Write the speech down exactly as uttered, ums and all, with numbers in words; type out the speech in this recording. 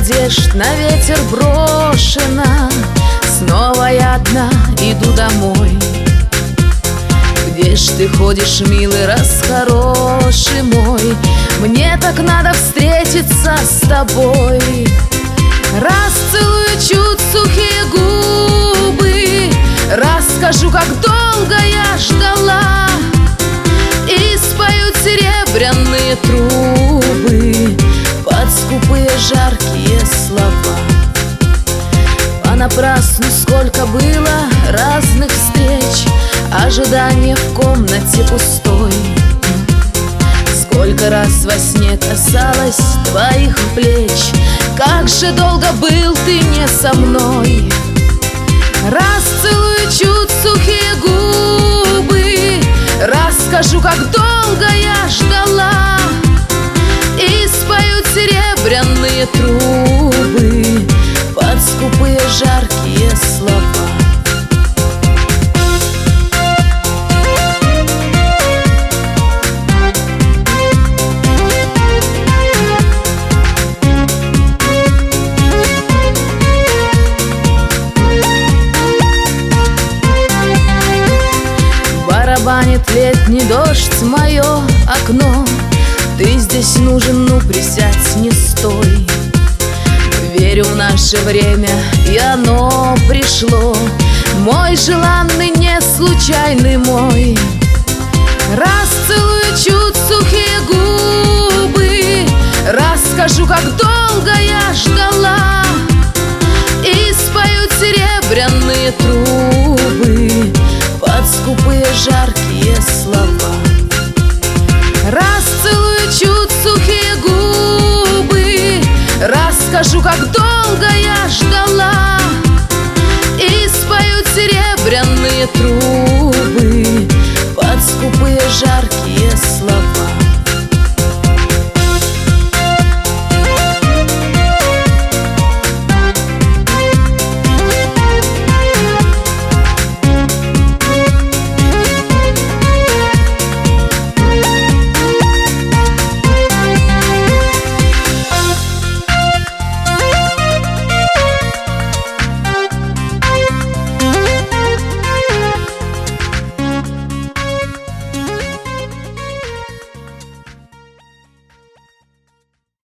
надежд на ветер брошена. Снова я одна иду домой. Где ж ты ходишь, милый, раз хороший мой? Мне так надо встретиться с тобой. Раз целую чуть сухие губы, раз скажу, как долго я ждала, и споют серебряные трубы под скупые жаркие слова. Понапрасну сколько было разных встреч, ожидание в комнате пустой. Сколько раз во сне касалась твоих плеч, как же долго был ты не со мной. Раз целую чуть сухие губы, раз скажу, как долго я ждала, и споют серебряные трубы под скупые жаркие слова. Барабанит летний дождь в мое окно. Ты здесь нужен, ну присядь, не стой. Верю в наше время, и оно пришло. Мой желанный, не случайный мой. Раз целую чуть сухие губы, раз скажу, как долго я ждала, и споют серебряные трубы под скупые жаркие слова. Раз целую чуть сухие губы, раз скажу, как долго я ждала, и споют серебряные трубы под скупые